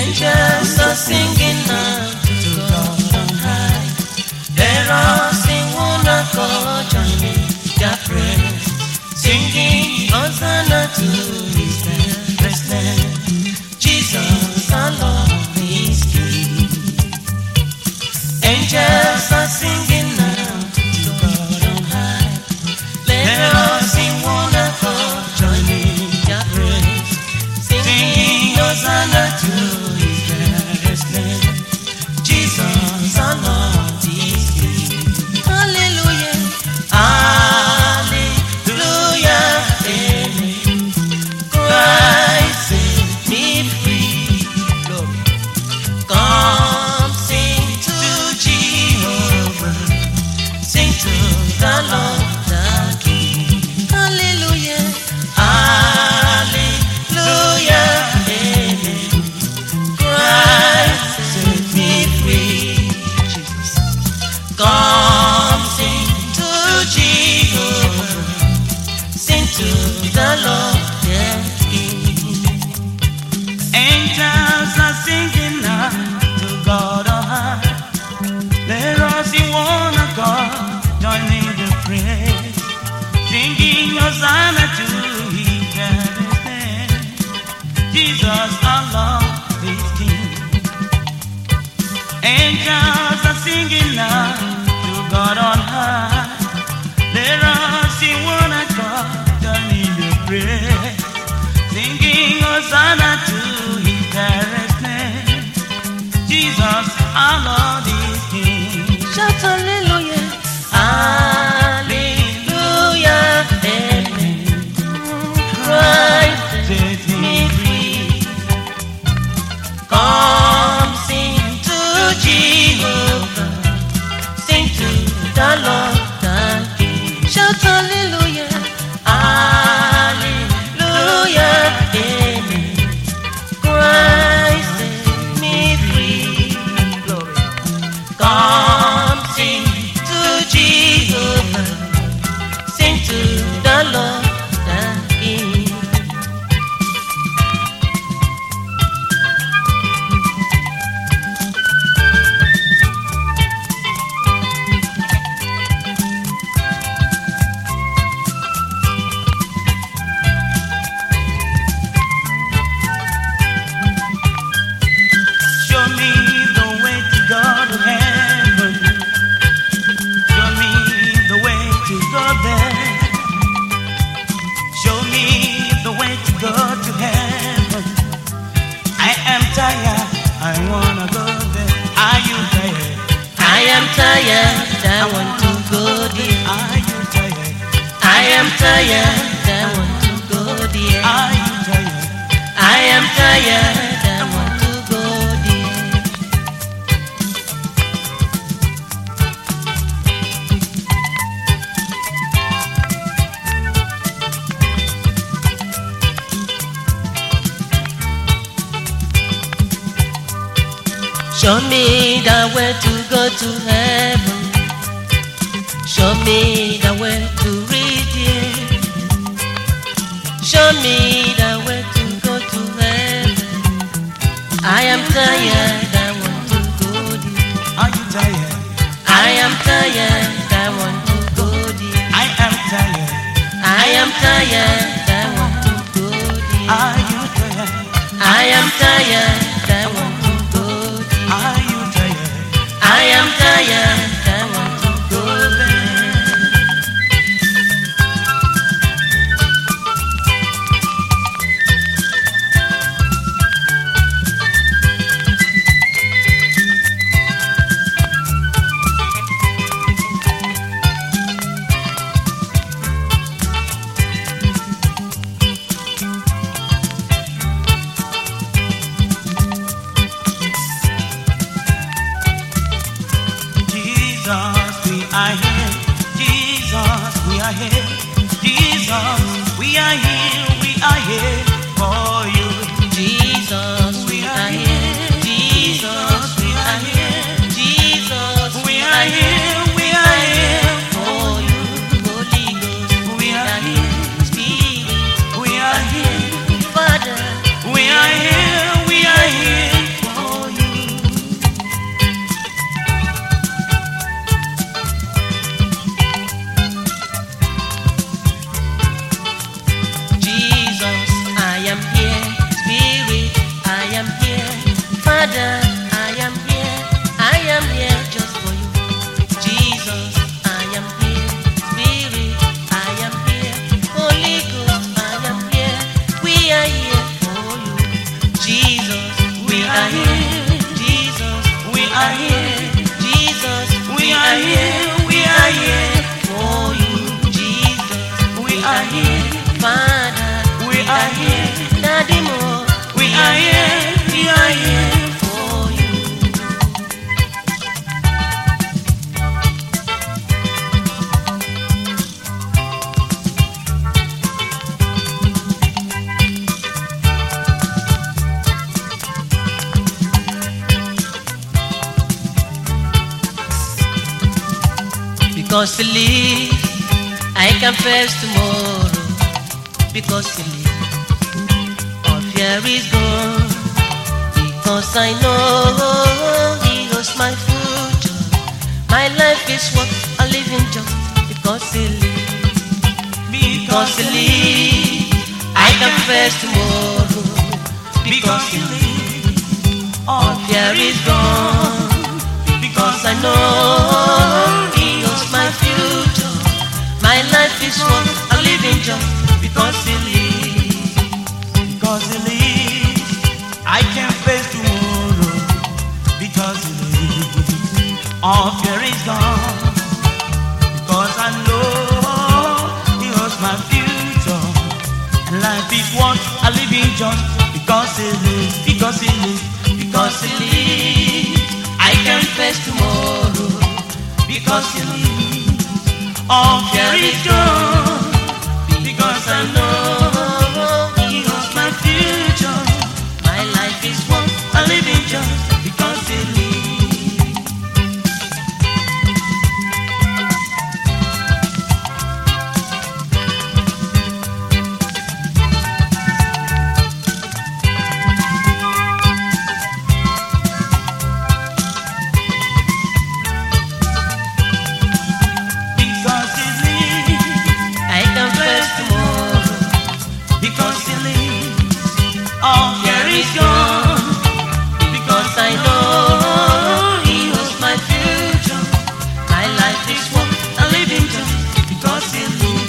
Angels are singing now to God on high. Let us sing one accord, joining their praise, singing Hosanna to His dearest name. Jesus our Lord is King. Angels are singing now to God on high. Let us sing one accord, joining their praise, singing Hosanna to His dearest name. Jesus our Lord is King. Hallelujah, hallelujah, amen. Christ set me free. Glory. Come sing to Jehovah, sing to the Lord the King. Hallelujah, hallelujah, amen. Christ set me free. Jesus. Come sing to Jehovah, sing to the Lord the King. Angels are singing now to God on high. Let us sing one accord, joining the praise, singing Hosanna to His dearest name. Jesus our Lord is King. Angels are singing now to God on high. Let us sing one accord, joining the praise, singing Hosanna to His dearest name. Jesus our Lord is King. Shout hallelujah, hallelujah, amen. Christ set me free. Come sing to Jehovah, sing to the Lord the King. Shout hallelujah, hallelujah, amen. Christ set me free. Glory. Come sing to Jehovah, sing to the Lord the King. Show me the way to go to heaven. Show me the way to go there. Show me the way to go to heaven. I am tired, I wanna go there. Are you tired? I am tired, I want to go there. Are you tired? I am tired, I want to go there. Are you tired? I am tired, I want to go there. Show me the way to go to heaven. Show me the way to reach it. Show me the way to go to heaven. I am tired, I want to go there. Are you tired? I am tired, I want to go there. I am tired. I am tired, I want to go there. Are you tired? I am tired, I want to go there. Are you tired? I am tired, I want to go there. Jesus, we are here. Jesus, we are here. Jesus, we are here. We are here for you. Jesus, we are here. Jesus, we are here. Jesus, We are here. We are here for you. Holy Ghost, we are here. Spirit, We are here. Father, We are here. We are here are here. Father, We are here. Daddy Mo, We are here. We are here. for you. Because you live, I can face tomorrow. Because you live, all fear is gone. Because I know He knows my future. My life is what I live in just because He lives. Because He lives, I can face tomorrow. Because He lives, all fear is gone. Because I know He knows my future. My life is what I live in just because He lives. Because He lives, I can face tomorrow. Because He lives, all fear is gone. Because I know He knows my future. Life is what I live in just because He lives. Because He lives. Because He lives, I can face tomorrow. Because He lives, All fear is gone. because I know He knows my future. My life is what I live in just because He lives. Because He lives, I can face tomorrow. because He lives, all fear is gone. Because I know He knows my future. My life is what I live in just because He lives.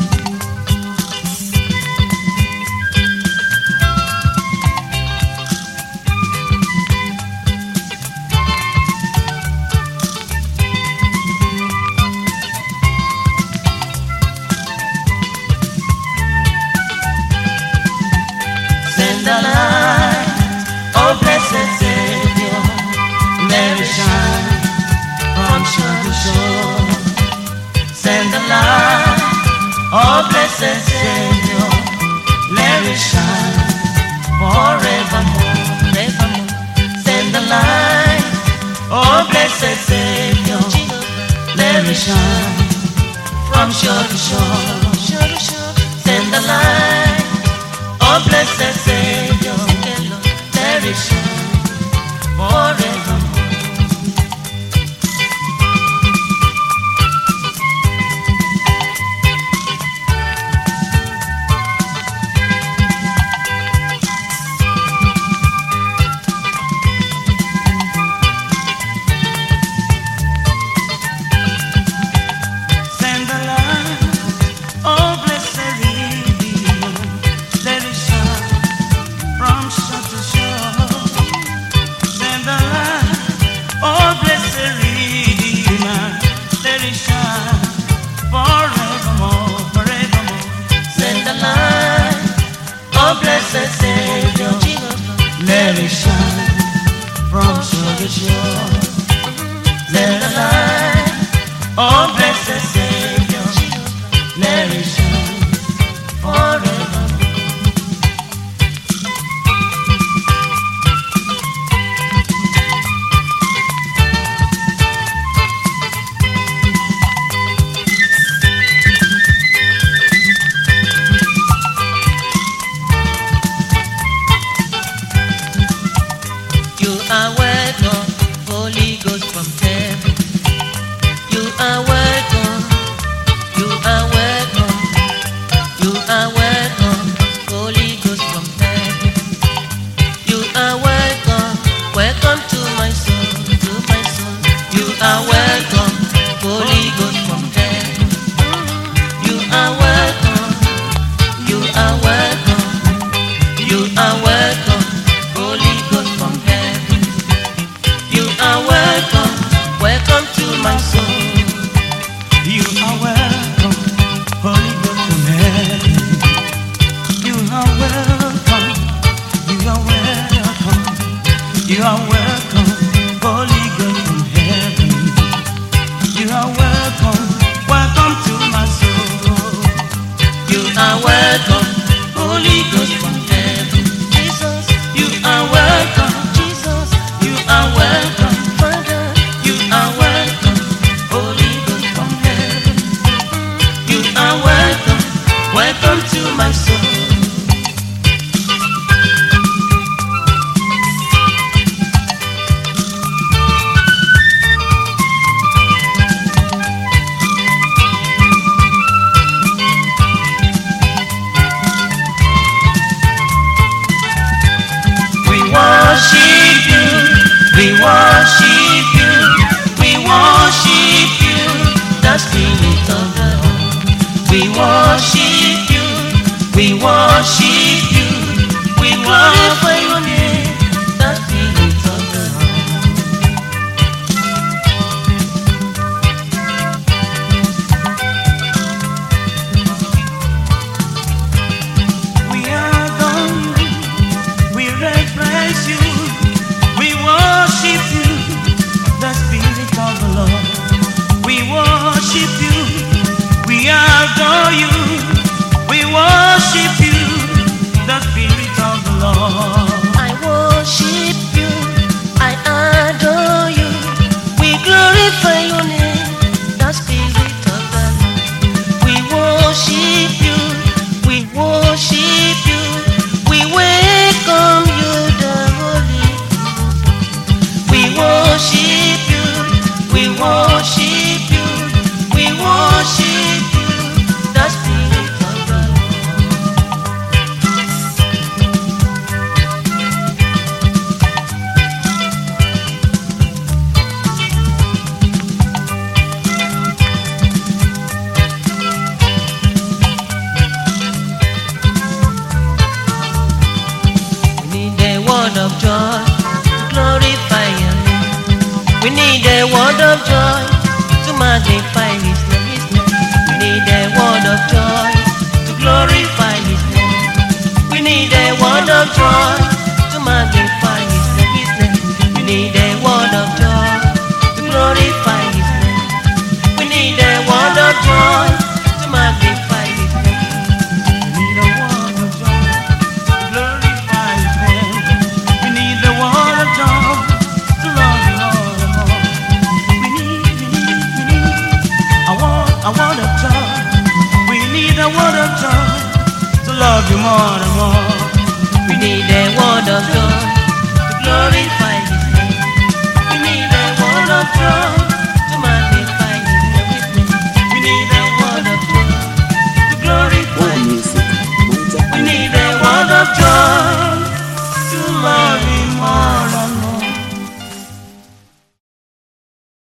Send the light, oh blessed Savior, let it shine from shore to shore. Send the light, oh blessed Savior, let it shine forevermore, forevermore. Send the light, oh blessed Savior, let it shine from shore to shore. Send the light, oh blessed Savior, let it shine forevermore. Send the light, oh blessed Redeemer, let it shine are welcome, Holy Ghost from heaven. Jesus, you are welcome. Jesus, you are welcome. Father, you are welcome, Holy Ghost from heaven. You are welcome, welcome to my soul. We worship you, we worship you, the Spirit of the Lord. We worship you, we worship you, we glorify your name, the Spirit of the Lord. We adore you, we reverence you. We worship you, the Spirit of the Lord. We worship you, we adore you. We worship you, the Spirit of the Lord. I worship you, I adore you. We glorify your name, the Spirit of the Lord. We worship you, we worship you. We welcome you, the Holy. We worship you, we worship you, we worship you, the Spirit of the Lord. We need a word of joy to glorify your name. We need a word of joy to magnify His name. We need a word of joy to glorify His name. We need a word of joy to magnify His name. We need a word of joy to glorify His name. We need a word of joy to magnify His name. We need a word of joy to glorify His name. We need a word of joy to love you all the more. We need a word of joy. We need a word of joy to love you more and more. We need a word of joy to glorify His name. We need a word of joy to magnify His name. We need a word of joy to glorify His name. We need a word of joy